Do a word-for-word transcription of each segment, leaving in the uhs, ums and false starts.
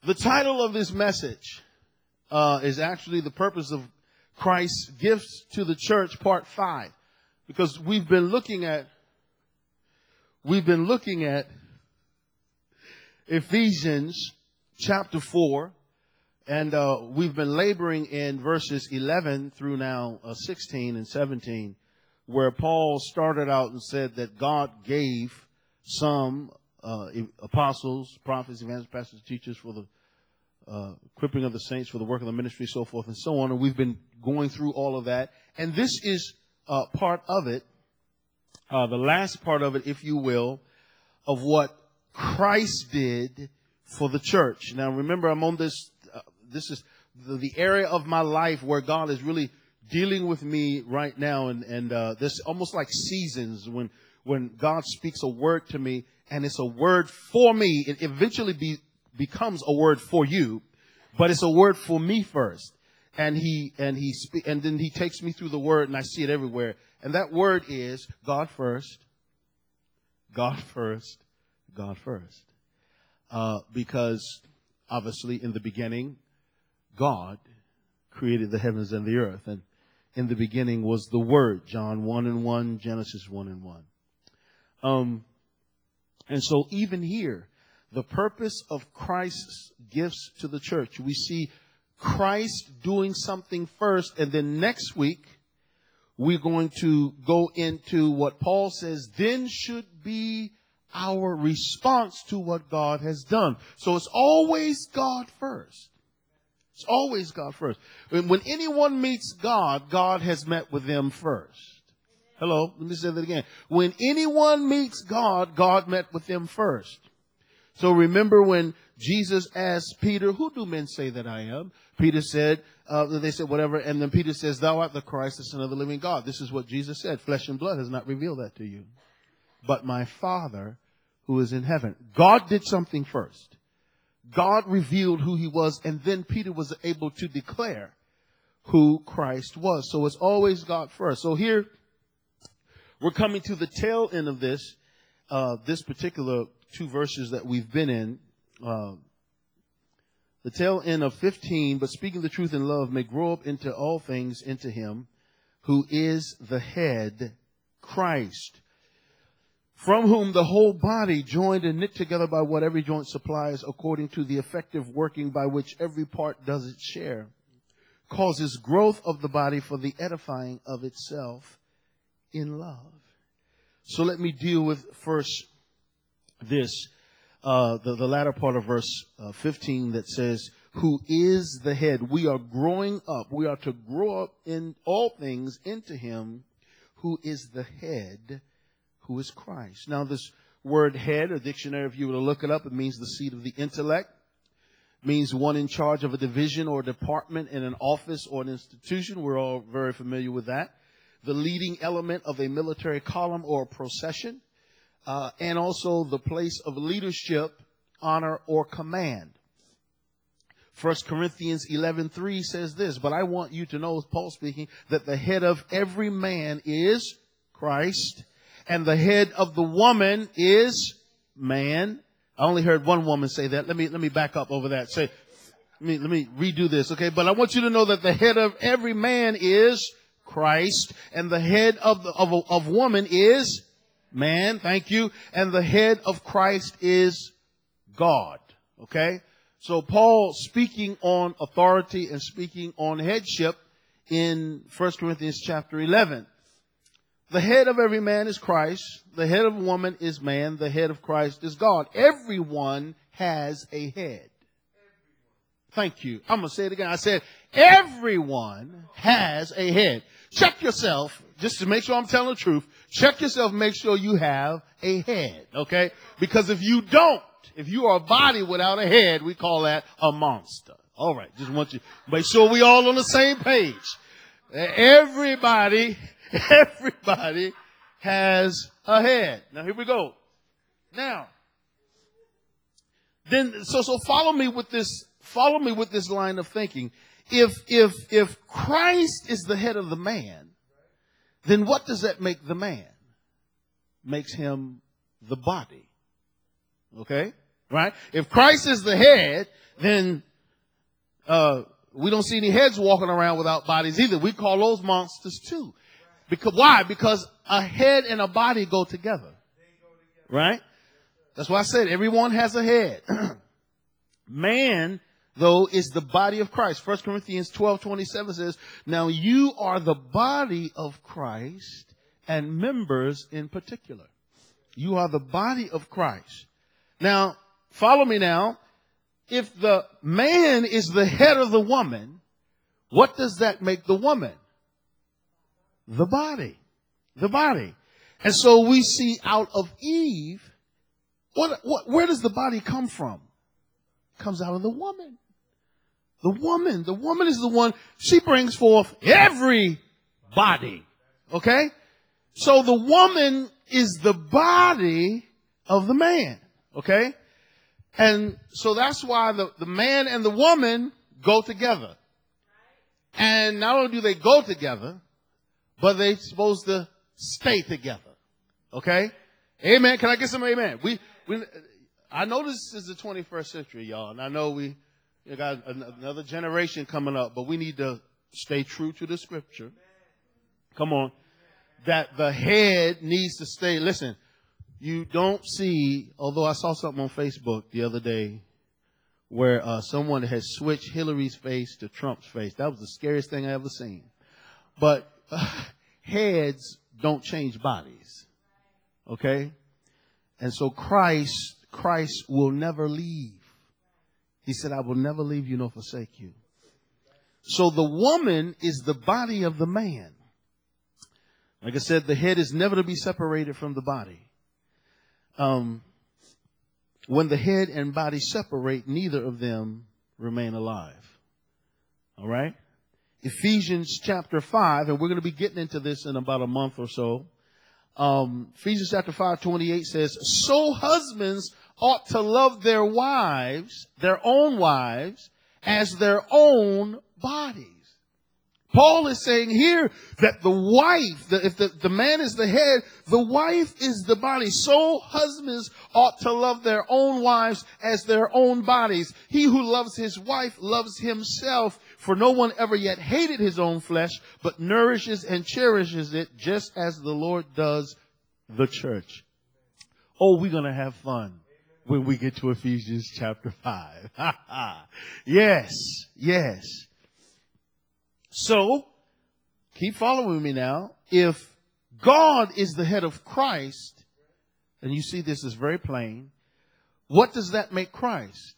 The title of this message uh, is actually the purpose of Christ's gifts to the church, part five, because we've been looking at we've been looking at Ephesians chapter four, and uh, we've been laboring in verses eleven through now uh, sixteen and seventeen, where Paul started out and said that God gave some uh, apostles, prophets, evangelists, pastors, teachers for the uh, equipping of the saints for the work of the ministry, so forth and so on. And we've been going through all of that. And this is uh, part of it, uh, the last part of it, if you will, of what Christ did for the church. Now, remember, I'm on this, uh, this is the, the area of my life where God is really dealing with me right now. And, and uh, there's almost like seasons when, when God speaks a word to me, and it's a word for me. It eventually be, becomes a word for you, but it's a word for me first. And he, and he, spe- and then he takes me through the word, and I see it everywhere. And that word is God first, God first, God first. Uh, because obviously in the beginning, God created the heavens and the earth. And in the beginning was the Word, John one and one, Genesis one and one. Um, and so even here, the purpose of Christ's gifts to the church, we see Christ doing something first, and then next week, we're going to go into what Paul says then should be our response to what God has done. So it's always God first. It's always God first. When, when anyone meets God, God has met with them first. Hello, let me say that again. When anyone meets God, God met with them first. So remember when Jesus asked Peter, who do men say that I am? Peter said, uh, they said whatever. And then Peter says, thou art the Christ, the Son of the living God. This is what Jesus said. Flesh and blood has not revealed that to you, but my Father who is in heaven. God did something first. God revealed who he was, and then Peter was able to declare who Christ was. So it's always God first. So here we're coming to the tail end of this, uh, this particular two verses that we've been in. Uh, the tail end of fifteen, but speaking the truth in love may grow up into all things into him who is the head, Christ, from whom the whole body, joined and knit together by what every joint supplies, according to the effective working by which every part does its share, causes growth of the body for the edifying of itself in love. So let me deal with first this, uh, the, the latter part of verse uh, fifteen that says, who is the head. We are growing up. We are to grow up in all things into him who is the head, who is Christ. Now, this word head, a dictionary, if you were to look it up, it means the seat of the intellect. It means one in charge of a division or department in an office or an institution. We're all very familiar with that. The leading element of a military column or procession. Uh, and also the place of leadership, honor, or command. First Corinthians eleven three says this, but I want you to know, Paul speaking, that the head of every man is Christ, and the head of the woman is man. I only heard one woman say that. Let me, let me back up over that. Say, let me, let me redo this. Okay. But I want you to know that the head of every man is Christ, and the head of the, of, of woman is man. Thank you. And the head of Christ is God. Okay. So Paul speaking on authority and speaking on headship in First Corinthians chapter eleven. The head of every man is Christ. The head of a woman is man. The head of Christ is God. Everyone has a head. Thank you. I'm going to say it again. I said, everyone has a head. Check yourself, just to make sure I'm telling the truth. Check yourself, make sure you have a head, okay? Because if you don't, if you are a body without a head, we call that a monster. All right, just want you to make sure we all on the same page. Everybody, everybody has a head. Now here we go. Now, then, so, so follow me with this, follow me with this line of thinking. If, if, if Christ is the head of the man, then what does that make the man? Makes him the body. Okay? Right? If Christ is the head, then uh, we don't see any heads walking around without bodies either. We call those monsters too. Because why? Because a head and a body go together. Right? That's why I said everyone has a head. Man, though, is the body of Christ. First Corinthians twelve twenty-seven says, now you are the body of Christ and members in particular. You are the body of Christ. Now, follow me now. If the man is the head of the woman, what does that make the woman? The body. The body. And so we see out of Eve, what, what, where does the body come from? It comes out of the woman. The woman. The woman is the one, she brings forth every body. Okay? So the woman is the body of the man. Okay? And so that's why the, the man and the woman go together. And not only do they go together, but they're supposed to stay together. Okay? Amen. Can I get some amen? We, we, I know this is the twenty-first century, y'all, and I know we you got another generation coming up, but we need to stay true to the scripture. Come on. That the head needs to stay. Listen, you don't see, although I saw something on Facebook the other day where uh, someone had switched Hillary's face to Trump's face. That was the scariest thing I ever seen. But uh, heads don't change bodies. Okay? And so Christ, Christ will never leave. He said, I will never leave you nor forsake you. So the woman is the body of the man. Like I said, the head is never to be separated from the body. Um, when the head and body separate, neither of them remain alive. All right? Ephesians chapter five, and we're going to be getting into this in about a month or so. Um, Ephesians chapter five, twenty-eight says, so husbands ought to love their wives, their own wives, as their own bodies. Paul is saying here that the wife, the, if the, the man is the head, the wife is the body. So husbands ought to love their own wives as their own bodies. He who loves his wife loves himself, for no one ever yet hated his own flesh, but nourishes and cherishes it, just as the Lord does the church. Oh, we're going to have fun when we get to Ephesians chapter five. Yes, yes. So, keep following me now. If God is the head of Christ, and you see this is very plain, what does that make Christ?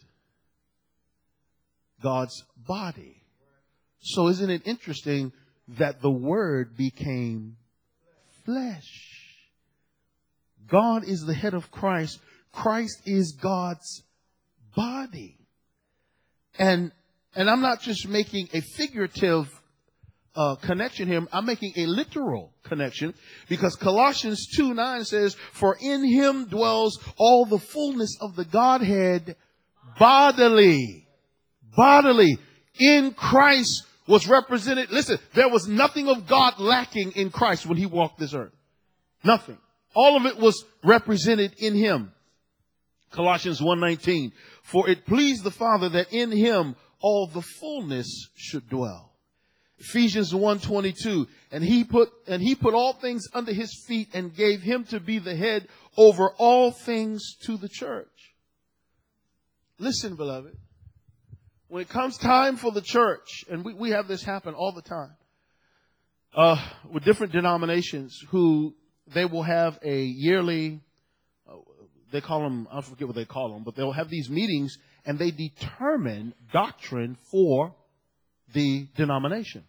God's body. So isn't it interesting that the Word became flesh? God is the head of Christ. Christ is God's body. And, and I'm not just making a figurative Uh, connection here. I'm making a literal connection because Colossians two nine says, for in him dwells all the fullness of the Godhead bodily. Bodily. In Christ was represented. Listen, there was nothing of God lacking in Christ when he walked this earth. Nothing. All of it was represented in him. Colossians one nineteen, for it pleased the Father that in him all the fullness should dwell. Ephesians one twenty-two, and he put and he put all things under his feet and gave him to be the head over all things to the church. Listen, beloved, when it comes time for the church, and we, we have this happen all the time, uh, with different denominations who they will have a yearly, uh, they call them, I forget what they call them, but they'll have these meetings and they determine doctrine for the denomination.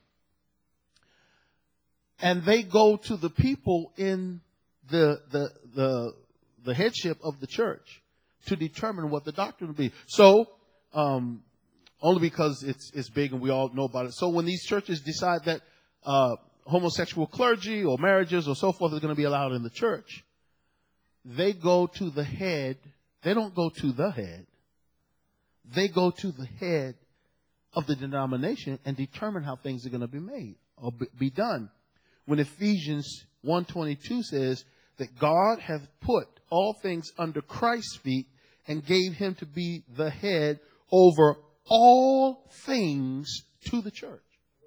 And they go to the people in the, the, the, the headship of the church to determine what the doctrine will be. So, um, only because it's, it's big and we all know about it. So when these churches decide that, uh, homosexual clergy or marriages or so forth is going to be allowed in the church, they go to the head. They don't go to the head. They go to the head of the denomination and determine how things are going to be made or be done. When Ephesians one twenty-two says that God hath put all things under Christ's feet and gave him to be the head over all things to the church.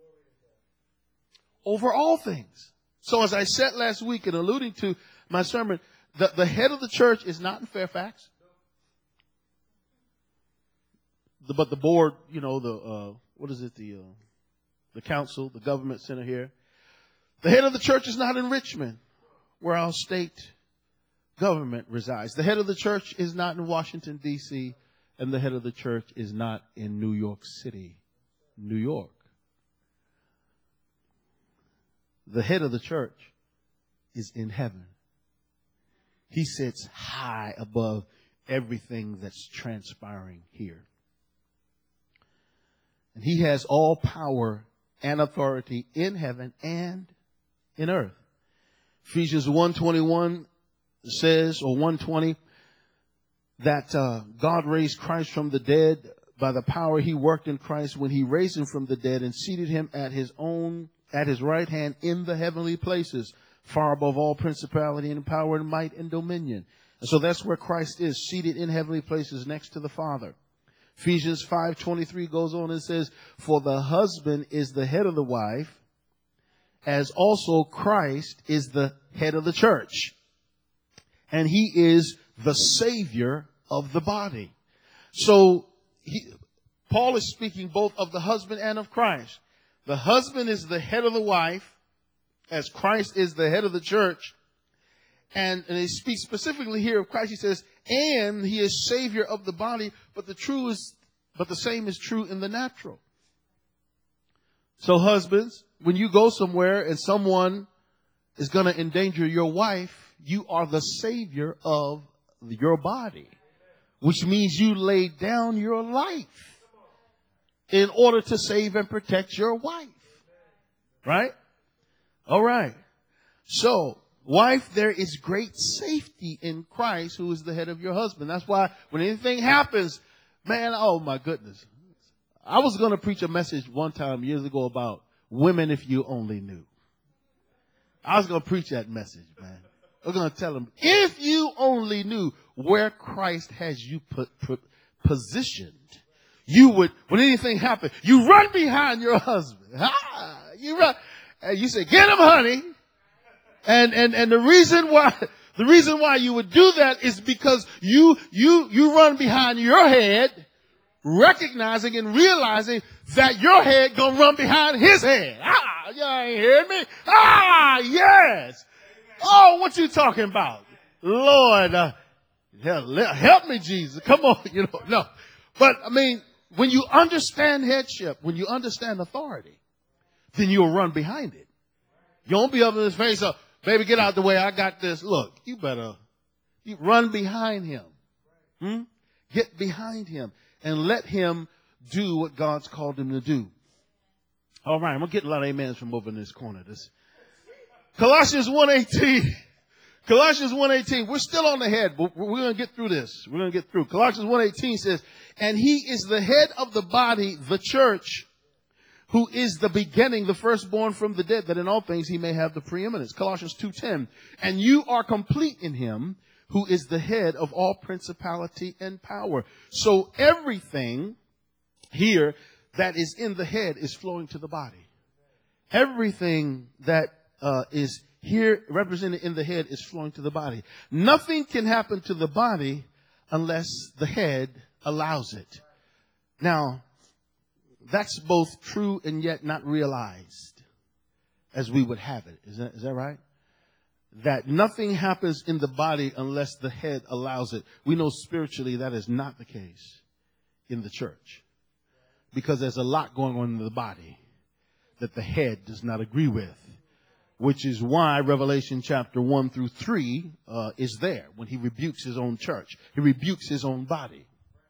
Over all things. So as I said last week and alluding to my sermon, the, the head of the church is not in Fairfax. The, but the board, you know, the, uh, what is it? The, uh, the council, the government center here. The head of the church is not in Richmond, where our state government resides. The head of the church is not in Washington, D C, and the head of the church is not in New York City, New York. The head of the church is in heaven. He sits high above everything that's transpiring here. And he has all power and authority in heaven and in earth. Ephesians one twenty-one says, or one twenty, that uh, God raised Christ from the dead by the power he worked in Christ when he raised him from the dead and seated him at his own, at his right hand in the heavenly places, far above all principality and power and might and dominion. And so that's where Christ is, seated in heavenly places next to the Father. Ephesians five twenty-three goes on and says, for the husband is the head of the wife, as also Christ is the head of the church. And he is the Savior of the body. So he, Paul is speaking both of the husband and of Christ. The husband is the head of the wife, as Christ is the head of the church. And, and he speaks specifically here of Christ. He says, and he is Savior of the body, but the true is, but the same is true in the natural. So husbands, when you go somewhere and someone is going to endanger your wife, you are the Savior of your body, which means you laid down your life in order to save and protect your wife. Right? All right. So, wife, there is great safety in Christ, who is the head of your husband. That's why when anything happens, man, oh my goodness. I was going to preach a message one time years ago about women if you only knew. I was going to preach that message, man. I was going to tell them, if you only knew where Christ has you put, put positioned, you would, when anything happened, you run behind your husband. Ah, you run, and you say, get him, honey. And, and, and the reason why, the reason why you would do that is because you, you, you run behind your head, recognizing and realizing that your head gonna run behind his head. Ah, y'all ain't hearing me? Ah, yes. Oh, what you talking about? Lord, uh, help, help me, Jesus. Come on, you know, no. But, I mean, when you understand headship, when you understand authority, then you'll run behind it. You won't be up in his face, uh, baby, get out the way, I got this. Look, you better you run behind him. Hmm? Get behind him and let him do what God's called him to do. All right, I'm going to get a lot of amens from over in this corner. This Colossians one eighteen. Colossians one eighteen. We're still on the head, but we're going to get through this. We're going to get through. Colossians one eighteen says, and he is the head of the body, the church, who is the beginning, the firstborn from the dead, that in all things he may have the preeminence. Colossians two ten. And you are complete in him, who is the head of all principality and power. So everything here that is in the head is flowing to the body. Everything that uh, is here represented in the head is flowing to the body. Nothing can happen to the body unless the head allows it. Now, that's both true and yet not realized as we would have it. Is that, is that right? That nothing happens in the body unless the head allows it. We know spiritually that is not the case in the church, because there's a lot going on in the body that the head does not agree with, which is why Revelation chapter one through three uh, is there when he rebukes his own church. He rebukes his own body.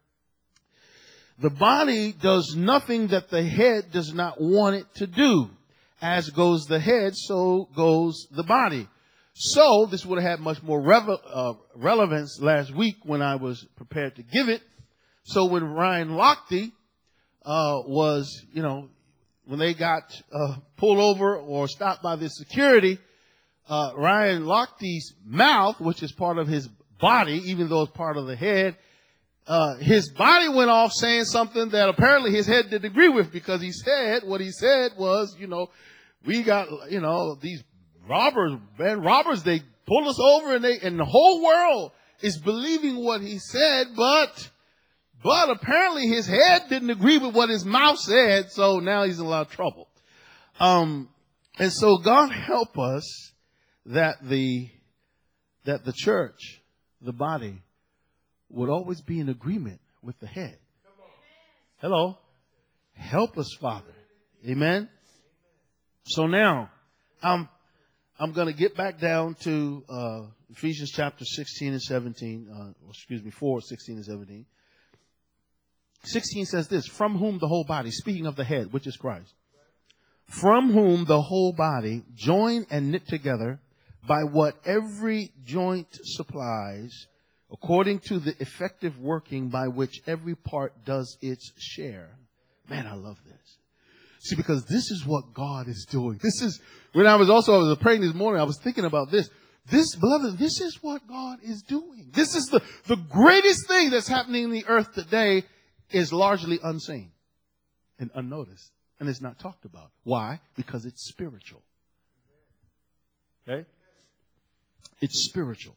The body does nothing that the head does not want it to do. As goes the head, so goes the body. So this would have had much more revel, uh, relevance last week when I was prepared to give it. So when Ryan Lochte uh, was, you know, when they got uh, pulled over or stopped by the security, uh, Ryan Lochte's mouth, which is part of his body, even though it's part of the head, uh, his body went off saying something that apparently his head didn't agree with, because he said, what he said was, you know, we got, you know, these robbers, man, robbers, they pulled us over, and they, and the whole world is believing what he said, but, but apparently his head didn't agree with what his mouth said, so now he's in a lot of trouble. Um, and so God help us that the, that the church, the body, would always be in agreement with the head. Hello. Help us, Father. Amen. So now, I'm, I'm going to get back down to, uh, Ephesians chapter sixteen and seventeen, uh, excuse me, four, sixteen and seventeen. sixteen says this, from whom the whole body, speaking of the head, which is Christ, from whom the whole body, joined and knit together by what every joint supplies, according to the effective working by which every part does its share. Man, I love this. See, because this is what God is doing. This is, when I was also, I was praying this morning, I was thinking about this. This, beloved, this is what God is doing. This is the, the greatest thing that's happening in the earth today, is largely unseen and unnoticed. And it's not talked about. Why? Because it's spiritual. Okay? It's spiritual.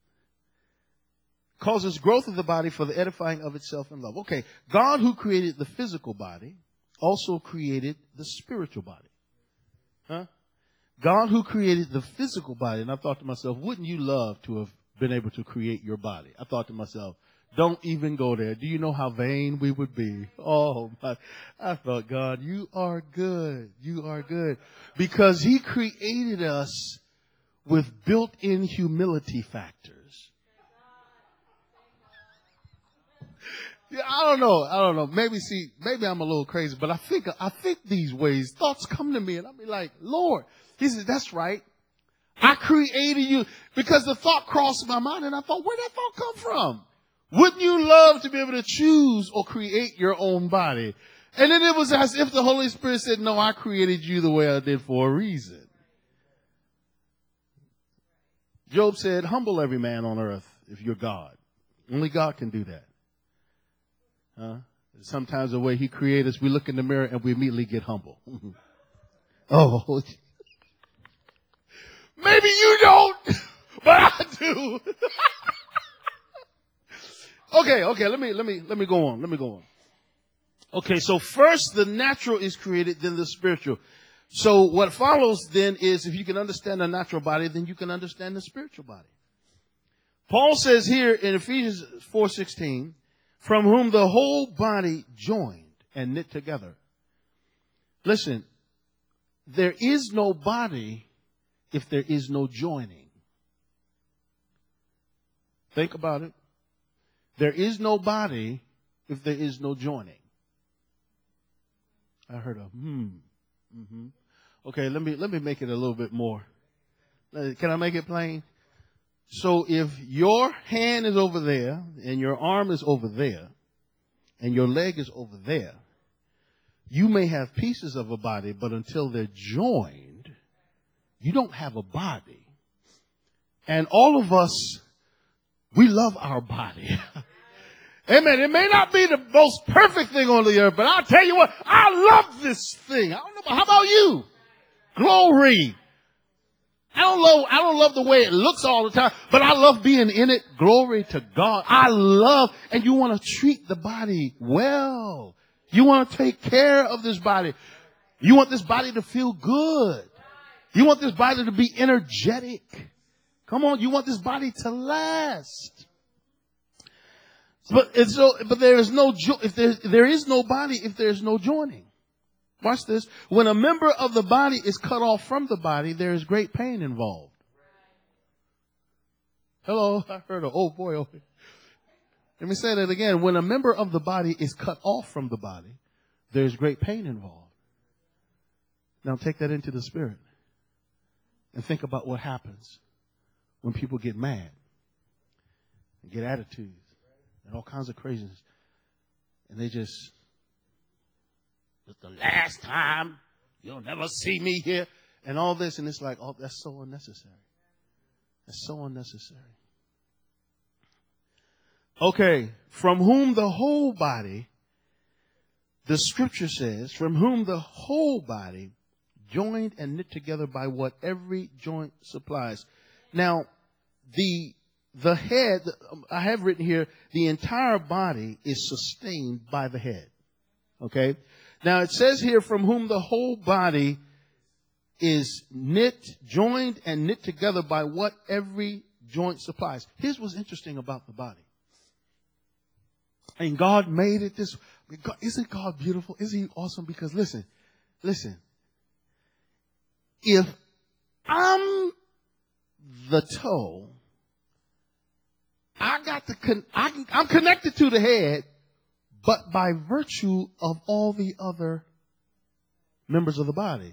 Causes growth of the body for the edifying of itself in love. Okay, God, who created the physical body, also created the spiritual body. Huh? God, who created the physical body, and I thought to myself, wouldn't you love to have been able to create your body? I thought to myself, don't even go there. Do you know how vain we would be? Oh, my. I thought, God, you are good. You are good. Because he created us with built-in humility factors. Yeah, I don't know. I don't know. Maybe see, maybe I'm a little crazy, but I think, I think these ways, thoughts come to me and I'll be like, Lord, he says, that's right. I created you, because the thought crossed my mind and I thought, where'd that thought come from? Wouldn't you love to be able to choose or create your own body? And then it was as if the Holy Spirit said, no, I created you the way I did for a reason. Job said, humble every man on earth if you're God. Only God can do that. Huh? Sometimes the way he created us, we look in the mirror and we immediately get humble. Oh, maybe you don't, but I do. Okay, okay, let me, let me, let me go on. Let me go on. Okay, so first the natural is created, then the spiritual. So what follows then is, if you can understand the natural body, then you can understand the spiritual body. Paul says here in Ephesians four sixteen, from whom the whole body joined and knit together. Listen, there is no body if there is no joining. Think about it. There is no body if there is no joining. I heard a hmm. Mm-hmm. Okay, let me let me make it a little bit more. Can I make it plain? So if your hand is over there and your arm is over there and your leg is over there, you may have pieces of a body, but until they're joined, you don't have a body. And all of us, we love our body. Amen. It may not be the most perfect thing on the earth, but I'll tell you what, I love this thing. I don't know, how about you? Glory. I don't love, I don't love the way it looks all the time, but I love being in it. Glory to God. I love, and you want to treat the body well. You want to take care of this body. You want this body to feel good. You want this body to be energetic. Come on, you want this body to last. But it's so, but there is no jo- if there there is no body if there is no joining. Watch this. When a member of the body is cut off from the body, there is great pain involved. Hello, I heard a oh boy. Oh. Let me say that again. When a member of the body is cut off from the body, there is great pain involved. Now take that into the spirit and think about what happens when people get mad and get attitudes and all kinds of craziness. And they just, it's the last time, you'll never see me here, and all this. And it's like, oh, that's so unnecessary. That's so unnecessary. Okay. From whom the whole body, the scripture says, from whom the whole body, joined and knit together by what every joint supplies. Now, the the head, I have written here, the entire body is sustained by the head. Okay? Now, it says here, from whom the whole body is knit, joined, and knit together by what every joint supplies. Here's what's interesting about the body. And God made it this way. Isn't God beautiful? Isn't He awesome? Because listen, listen. If I'm the toe, I got to con- I can, I'm connected to the head, but by virtue of all the other members of the body.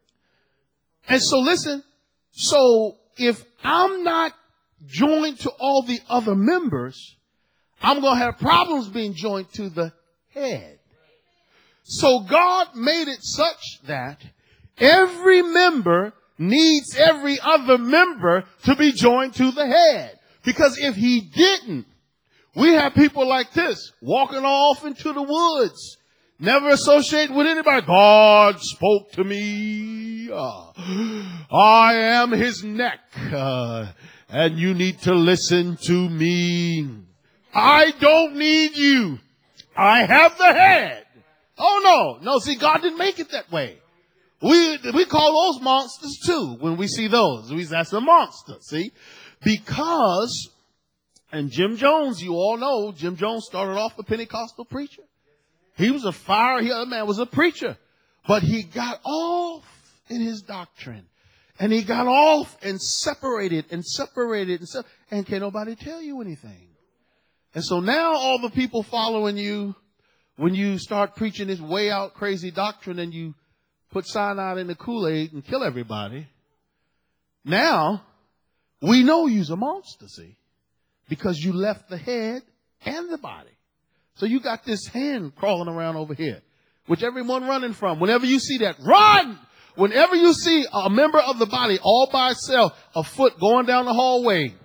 And so listen, so if I'm not joined to all the other members, I'm going to have problems being joined to the head. So God made it such that every member needs every other member to be joined to the head. Because if He didn't, we have people like this walking off into the woods, never associate with anybody. God spoke to me. Uh, I am His neck, uh, and you need to listen to me. I don't need you. I have the head. Oh, no. No, see, God didn't make it that way. We we call those monsters, too, when we see those. We say, that's a monster, see? Because, and Jim Jones, you all know, Jim Jones started off a Pentecostal preacher. He was a fire, the other man was a preacher. But he got off in his doctrine. And he got off and separated and separated and se- and can't nobody tell you anything. And so now all the people following you, when you start preaching this way out crazy doctrine and you put cyanide in the Kool-Aid and kill everybody, now we know you's a monster, see, because you left the head and the body. So you got this hand crawling around over here, which everyone running from. Whenever you see that, run! Whenever you see a member of the body all by itself, a foot going down the hallway,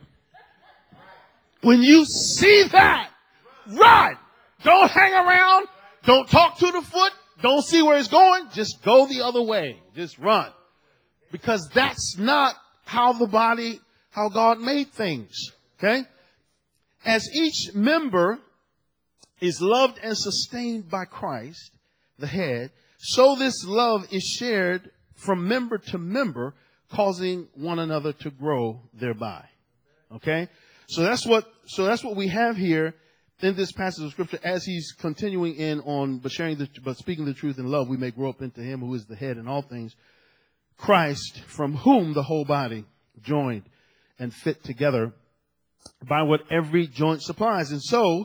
when you see that, run! Don't hang around. Don't talk to the foot. Don't see where it's going. Just go the other way. Just run. Because that's not how the body, how God made things. Okay? As each member is loved and sustained by Christ, the head, so this love is shared from member to member, causing one another to grow thereby. Okay? So that's what, so that's what we have here in this passage of scripture as he's continuing in on, but sharing the, but speaking the truth in love, we may grow up into Him who is the head in all things, Christ, from whom the whole body joined and fit together by what every joint supplies. And so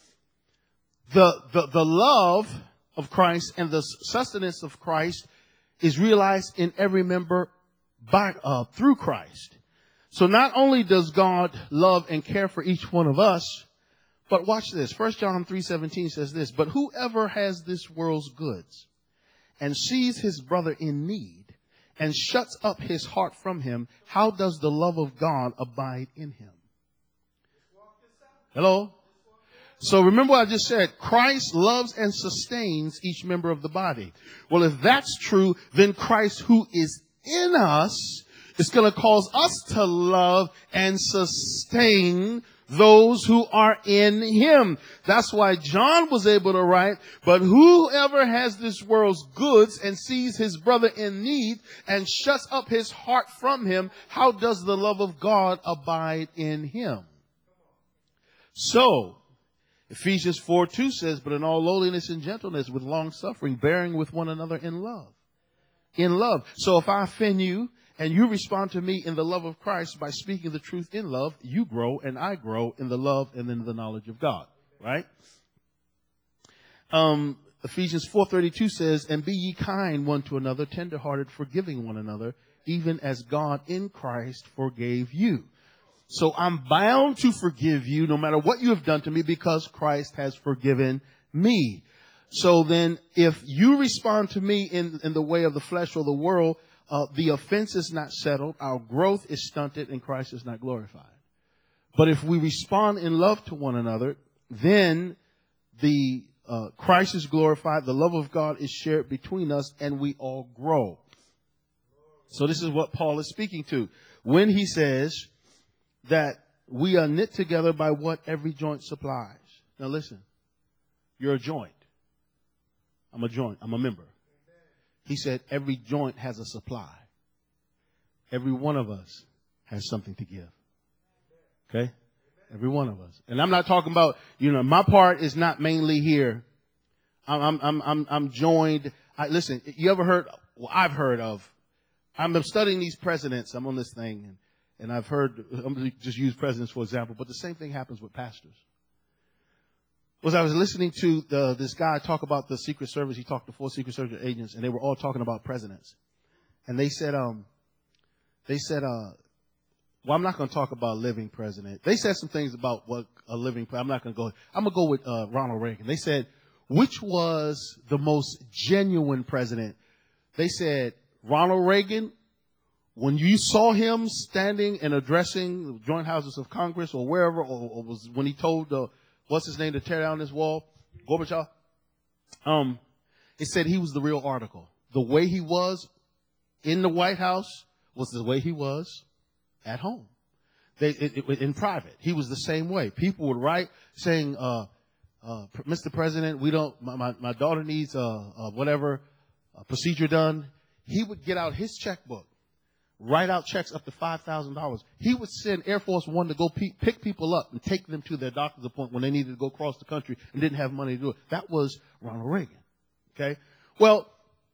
the, the, the love of Christ and the sustenance of Christ is realized in every member by, uh, through Christ. So not only does God love and care for each one of us, but watch this. First John three seventeen says this, but whoever has this world's goods and sees his brother in need and shuts up his heart from him, how does the love of God abide in him? Hello? So remember what I just said. Christ loves and sustains each member of the body. Well, if that's true, then Christ who is in us is going to cause us to love and sustain those who are in Him. That's why John was able to write, but whoever has this world's goods and sees his brother in need and shuts up his heart from him, how does the love of God abide in him? So, Ephesians four two says, but in all lowliness and gentleness, with long suffering, bearing with one another in love. In love. So if I offend you, and you respond to me in the love of Christ by speaking the truth in love, you grow and I grow in the love and in the knowledge of God. Right? Um, Ephesians four thirty-two says, and be ye kind one to another, tenderhearted, forgiving one another, even as God in Christ forgave you. So I'm bound to forgive you no matter what you have done to me because Christ has forgiven me. So then if you respond to me in, in the way of the flesh or the world, Uh, the offense is not settled, our growth is stunted, and Christ is not glorified. But if we respond in love to one another, then the uh, Christ is glorified, the love of God is shared between us, and we all grow. So this is what Paul is speaking to when he says that we are knit together by what every joint supplies. Now listen, you're a joint. I'm a joint. I'm a member. He said every joint has a supply. Every one of us has something to give. Okay? Every one of us. And I'm not talking about, you know, my part is not mainly here. I'm, I'm, I'm, I'm joined. I, listen, you ever heard, well, I've heard of, I'm studying these presidents. I'm on this thing and, and I've heard, I'm going to just use presidents for example, but the same thing happens with pastors. Was I was listening to the, this guy talk about the Secret Service. He talked to four Secret Service agents and they were all talking about presidents. And they said, um, they said, uh, well, I'm not going to talk about a living president. They said some things about what a living president. I'm not going to go. I'm going to go with uh, Ronald Reagan. They said, which was the most genuine president? They said, Ronald Reagan, when you saw him standing and addressing the joint houses of Congress or wherever, or, or was when he told, uh, what's his name, to tear down this wall, Gorbachev, um, it said he was the real article. The way he was in the White House was the way he was at home. They, it, it, in private, he was the same way. People would write saying, uh, uh, Mister President, we don't, my, my, my daughter needs, uh, uh, whatever, uh, procedure done. He would get out his checkbook, write out checks up to five thousand dollars. He would send Air Force One to go pe- pick people up and take them to their doctor's appointment when they needed to go across the country and didn't have money to do it. That was Ronald Reagan. Okay. Well,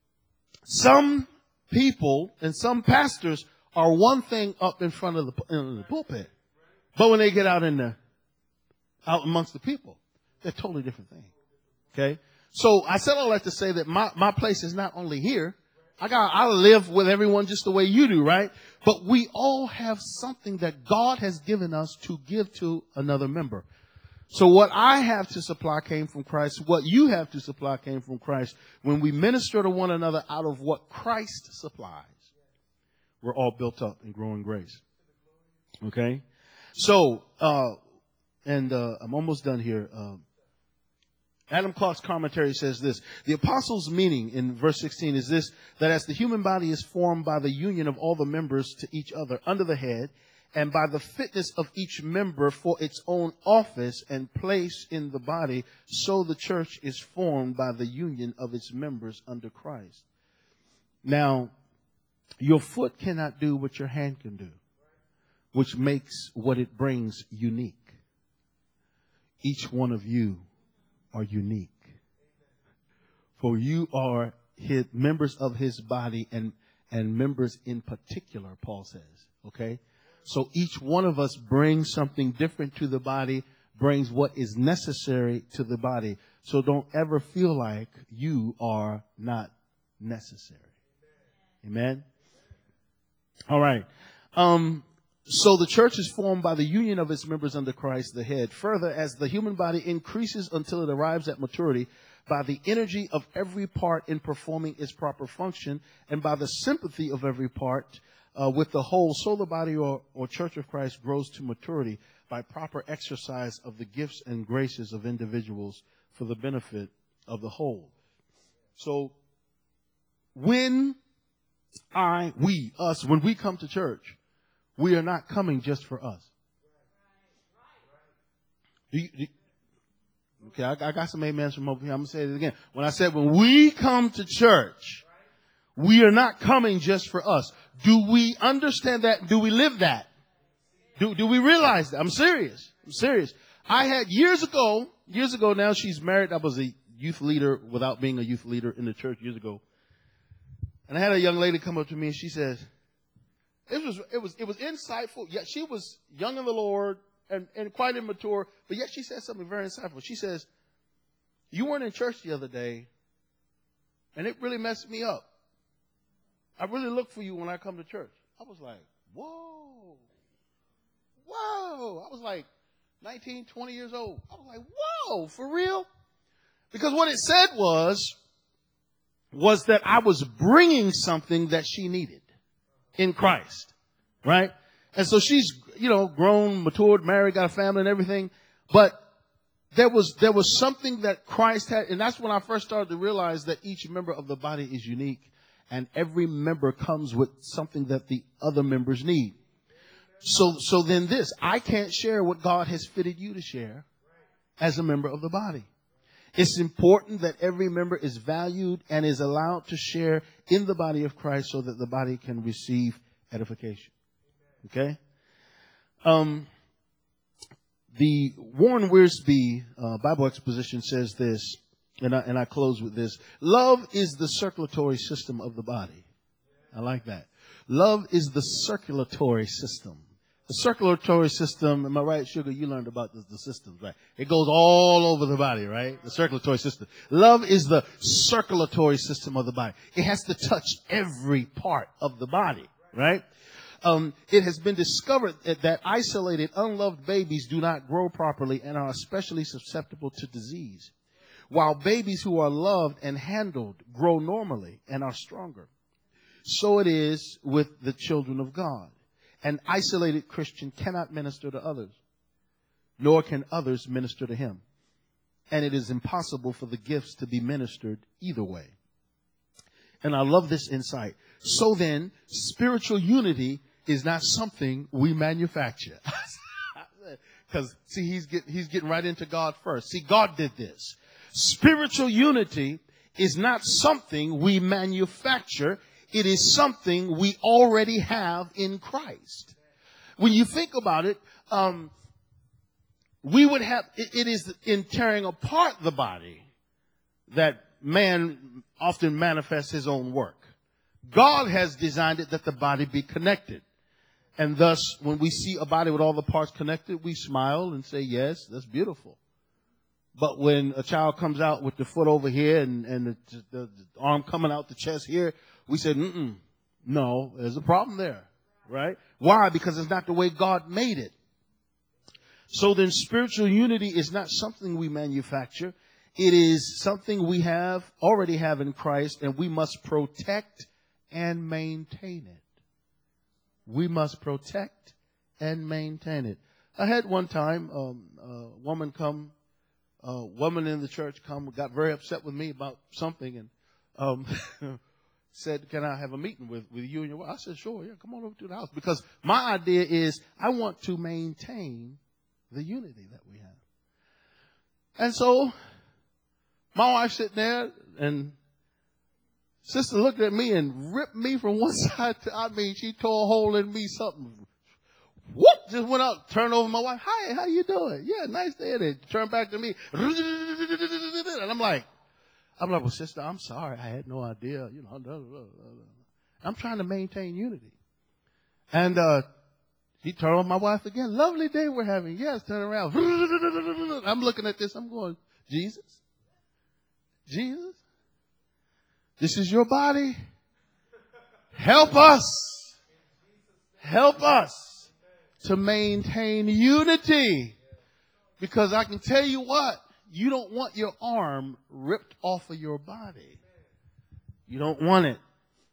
some people and some pastors are one thing up in front of the, in the pulpit, but when they get out in the, out amongst the people, they're a totally different thing. Okay. So I said all that to say that my, my place is not only here. I got, I live with everyone just the way you do, right? But we all have something that God has given us to give to another member. So what I have to supply came from Christ. What you have to supply came from Christ. When we minister to one another out of what Christ supplies, we're all built up and growing grace. Okay? So, uh, and, uh, I'm almost done here. Um, Adam Clark's commentary says this: the apostles' meaning in verse sixteen is this, that as the human body is formed by the union of all the members to each other under the head, and by the fitness of each member for its own office and place in the body, so the church is formed by the union of its members under Christ. Now, your foot cannot do what your hand can do, which makes what it brings unique. Each one of you are unique. For you are his members of his body and, and members in particular, Paul says. Okay? So each one of us brings something different to the body, brings what is necessary to the body. So don't ever feel like you are not necessary. Amen? All right. Um, So the church is formed by the union of its members under Christ, the head. Further, as the human body increases until it arrives at maturity, by the energy of every part in performing its proper function, and by the sympathy of every part uh, with the whole, so the body or, or church of Christ grows to maturity by proper exercise of the gifts and graces of individuals for the benefit of the whole. So when I, we, us, when we come to church, we are not coming just for us. Do you, do you, okay, I, I got some amens from over here. I'm going to say it again. When I said when we come to church, we are not coming just for us. Do we understand that? Do we live that? Do, do we realize that? I'm serious. I'm serious. I had years ago, years ago now, she's married. I was a youth leader without being a youth leader in the church years ago. And I had a young lady come up to me and she says, It was, it was, it was insightful. Yet she was young in the Lord and, and quite immature, but yet she said something very insightful. She says, you weren't in church the other day, and it really messed me up. I really look for you when I come to church. I was like, whoa, whoa. I was like nineteen, twenty years old. I was like, whoa, for real? Because what it said was, was that I was bringing something that she needed in Christ, right? And so she's, you know, grown, matured, married, got a family and everything. But there was, there was something that Christ had. And that's when I first started to realize that each member of the body is unique. And every member comes with something that the other members need. So, so then this, I can't share what God has fitted you to share as a member of the body. It's important that every member is valued and is allowed to share in the body of Christ so that the body can receive edification. Okay? Um, the Warren Wiersbe uh, Bible exposition says this, and I, and I close with this. Love is the circulatory system of the body. I like that. Love is the circulatory system. The circulatory system, am I right, Sugar? You learned about the, the systems, right? It goes all over the body, right? The circulatory system. Love is the circulatory system of the body. It has to touch every part of the body, right? Um, it has been discovered that, that isolated, unloved babies do not grow properly and are especially susceptible to disease, while babies who are loved and handled grow normally and are stronger. So it is with the children of God. An isolated Christian cannot minister to others, nor can others minister to him. And it is impossible for the gifts to be ministered either way. And I love this insight. So then, spiritual unity is not something we manufacture. Because, see, he's, get, he's getting right into God first. See, God did this. Spiritual unity is not something we manufacture. It is something we already have in Christ. When you think about it, um, we would have, it, it is in tearing apart the body that man often manifests his own work. God has designed it that the body be connected. And thus, when we see a body with all the parts connected, we smile and say, yes, that's beautiful. But when a child comes out with the foot over here and, and the, the, the arm coming out the chest here, we said, mm-mm, no, there's a problem there, right? Why? Because it's not the way God made it. So then spiritual unity is not something we manufacture. It is something we have, already have in Christ, and we must protect and maintain it. We must protect and maintain it. I had one time um, a woman come, a woman in the church come, got very upset with me about something, and um said, can I have a meeting with, with you and your wife? I said, sure, yeah, come on over to the house. Because my idea is I want to maintain the unity that we have. And so my wife sitting there, and sister looked at me and ripped me from one side to, I mean, she tore a hole in me, something. Whoop, just went out, turned over my wife. Hi, how you doing? Yeah, nice day there. Turned back to me. And I'm like, I'm like, well, sister, I'm sorry. I had no idea. You know, I'm trying to maintain unity. And uh, he turned on my wife again. Lovely day we're having. Yes, turn around. I'm looking at this. I'm going, Jesus? Jesus? This is your body? Help us. Help us to maintain unity. Because I can tell you what. You don't want your arm ripped off of your body. You don't want it.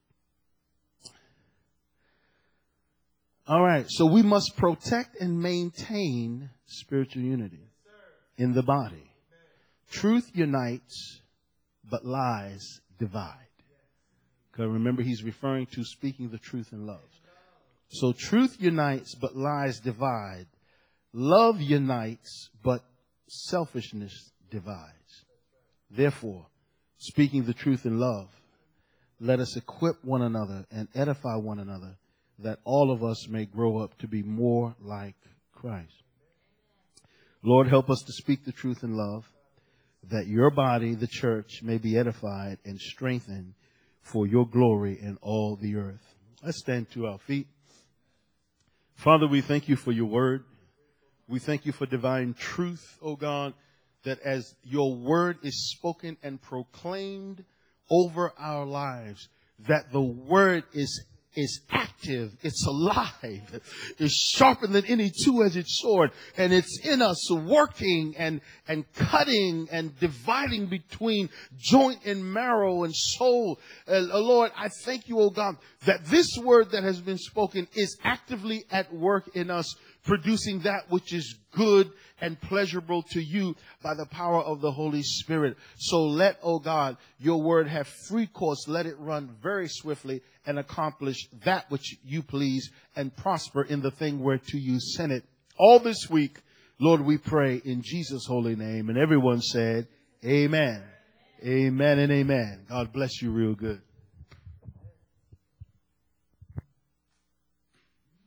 All right. So we must protect and maintain spiritual unity in the body. Truth unites, but lies divide. Because remember, he's referring to speaking the truth in love. So truth unites, but lies divide. Love unites, but selfishness divides. Therefore, speaking the truth in love, let us equip one another and edify one another, that all of us may grow up to be more like Christ. Lord, help us to speak the truth in love, that your body, the church, may be edified and strengthened for your glory in all the earth. Let's stand to our feet. Father, we thank you for your word. We thank you for divine truth, oh God, that as your word is spoken and proclaimed over our lives, that the word is is active, it's alive, it's sharper than any two-edged sword, and it's in us working and, and cutting and dividing between joint and marrow and soul. Uh, Lord, I thank you, oh God, that this word that has been spoken is actively at work in us producing that which is good and pleasurable to you by the power of the Holy Spirit. So let, oh God, your word have free course. Let it run very swiftly and accomplish that which you please and prosper in the thing whereto you sent it. All this week, Lord, we pray in Jesus' holy name. And everyone said, amen. Amen and amen. God bless you real good.